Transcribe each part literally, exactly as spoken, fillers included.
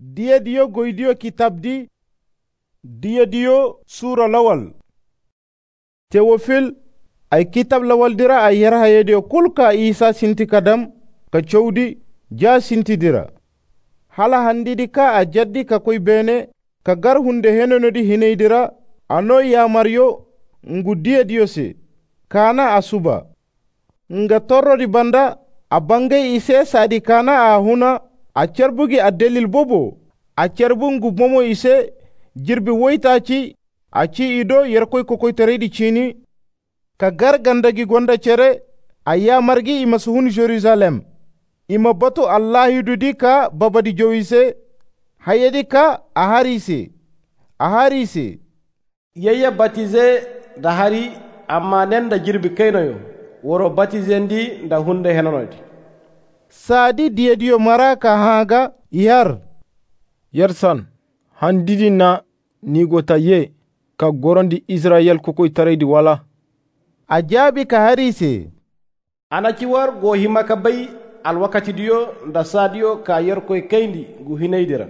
diya diyo goydiyo kitabdi diya diyo sura lawal. Tewofil ay kitab lawal dira ay yar hayediyo kulka Isa sinti kadam ka chowdi ja sinti dira. Hala handidi ka a jaddi ka koy bene ka gar hunde henonodi hineydira ano ya maryo ngu diya diyo se kana asuba. Nga torrodi banda a bangay ise sadi kana a huna a cerbugi a delil bobo a cerbu ngu momo ise jirbi woyta ci a ci ido yer koy kokoy teredi cini ka gar gandagi gonda cere a yamargi ima suhun Jerusalem ima batu Allah dudi ka babadi jowise hayedi ka a harise a harise yeye batize da hari amma nen da jirbi kaynoyo woro batizendi nda hunde henonodi sadi diyediyo maraka haga yar yarsan handidi na nigota ye ka gorondi Israel kokoy taraydi wala a jaabi ka harise ana ci war go hima ka bay al wakati diyo nda sadiyo ka yer koy kayndi gu hineydira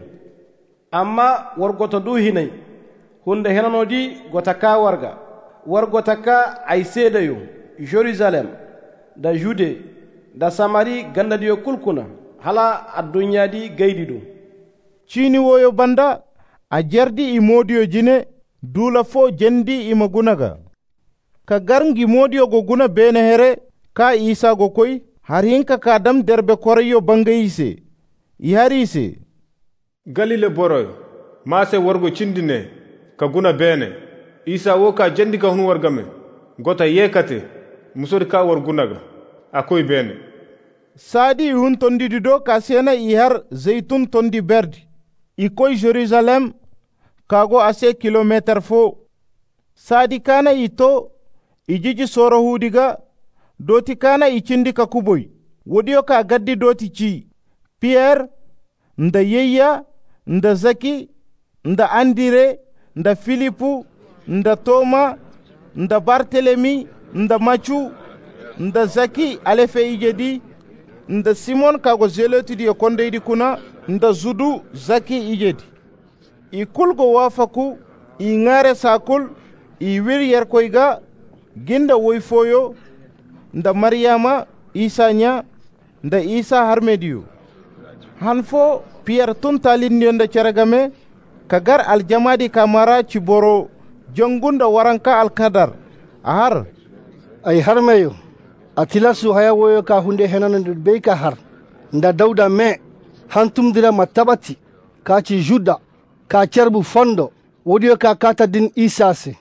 amma war goto du hinay hunde henonodi gota ka warga war gota ka ay seedayo Jerusalem da Jude da Samari gandadiyo kulkuna hala addunya di gaydi do cini woyo banda a jardi i modiyo jine dula fo jendi ima gunaga ka garngi modiyo go guna bene here ka Isa go koy har hinka ka dam derbe koreyo bangayise i harise Galile boroy mase wargo cindine ka guna bene Isa wo ka jendi ka hun wargame gota yekate musori ka war gunaga akoy bene sadi hun tondi do ka sena i har zeitun tondi berdi i koy Jerusalem kago ase kilometer fo sadi kana ito ijiji soro hudiga doti kana ichindi ka kuboy wodiyo ka gaddi doti ci Pierre nda yeya nda Zaki nda Andire nda Filipu nda Toma nda Bartelemi nda Machu nda Zaki alefe ijedi nda Simon kago zeloti di kondeydi kuna nda Zudu Zaki ijedi i kulgo wafaku i ngare sakul i wir yer koyga ginda woyfoyo nda Maryama Isa nya nda Isa harmediyo hanfo Pierre tuntalindiyo nda ceragame kagar aljamadi kamara ciboro jongunda waranka alkadar ahar ay harmeyo atilasu haya woyo ka hunde henanande be ka har nda Dawda me hantumdira matabati ka ci Juda ka cerbu fondo wodiyo ka kata din Isa se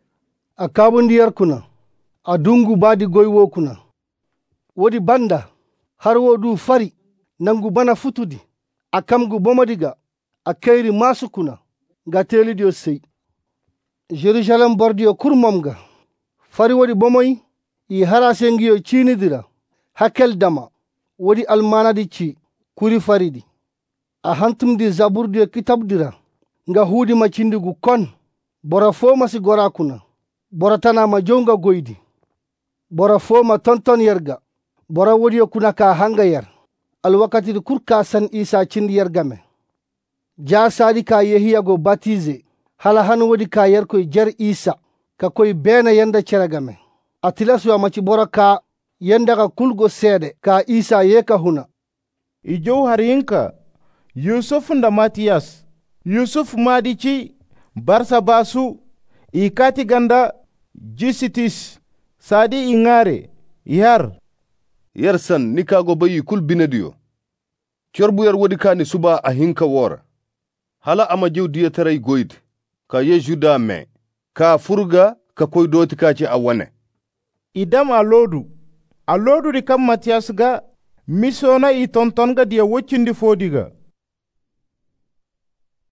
a kabundiyar kuna a dungu badi goywo kuna wodi banda har wodu fari nangu bana futudi a kamgu bomodiga a kairi masu kuna ga telidiyo sei Jerusalem bordiyo kurmamga fari wodi bomoy i harasengiyo cinidira hakel dama wodi almanadi ci kuri faridi a hantumdi zaburdiyo kitabdira nga hudi ma cindigu kon bora fo masi gora kuna bora tana ma jonga goydi bora fo ma tonton yerga bora wodiyo kuna ka hanga yer al wakati di kurka san Isa cindi yergame ja sadi ka yehiya go batize hala han wodi ka yer koy jer Isa ka koy bena yenda ceragame atilasu amaci bora ka yenda ka kulgo sede ka Isa yeka huna ijow harinka Yusuf nda Matiyas Yusuf madici Barsabasu ikati ganda Jisitis sadi ingare yar yar san ni kago bayi kul binadiyo corbu yar wodi kani suba a hinka wora hala ama jew diya taray goyde ka ye Juda me ka furga ka koy doti kaci a wane idam a lodu a lodu di kam Matiyas ga misona i tonton ga diya woccindi fodiga